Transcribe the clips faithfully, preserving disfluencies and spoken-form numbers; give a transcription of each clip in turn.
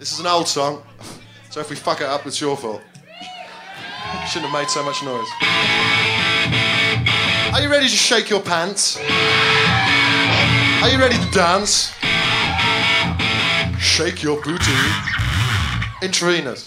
This is an old song, so if we fuck it up, it's your fault. Shouldn't have made so much noise. Are you ready to shake your pants? Are you ready to dance? Shake your booty. Intravenous.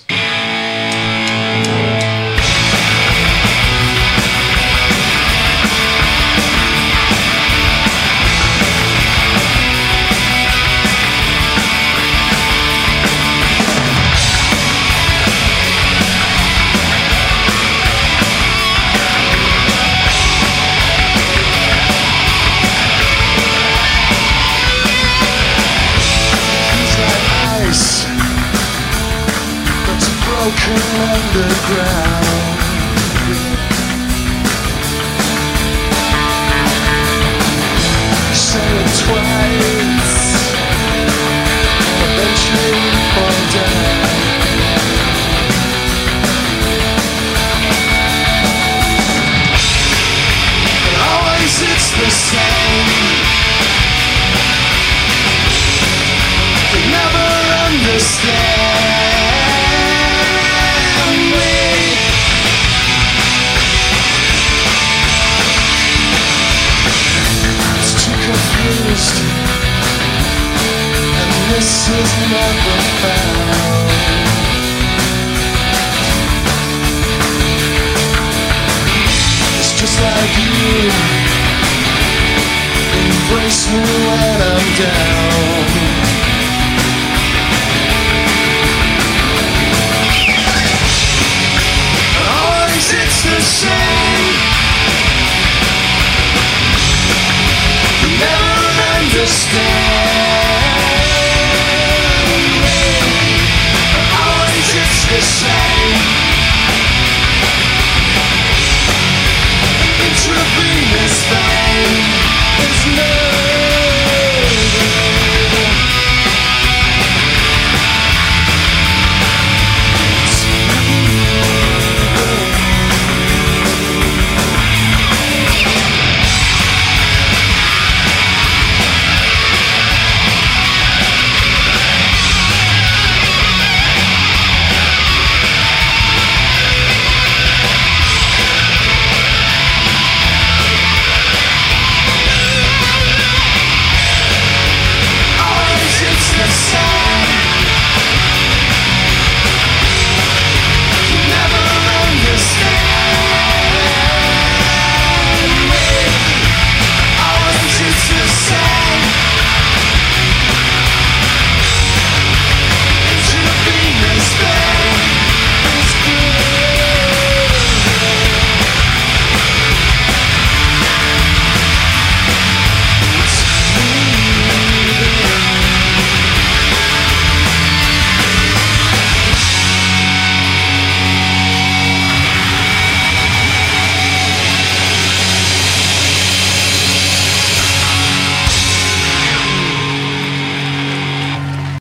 Broken underground. Say it twice, eventually fall down. And always it's the same. They never understand. And this is never found. It's just like you. Embrace me when I'm down.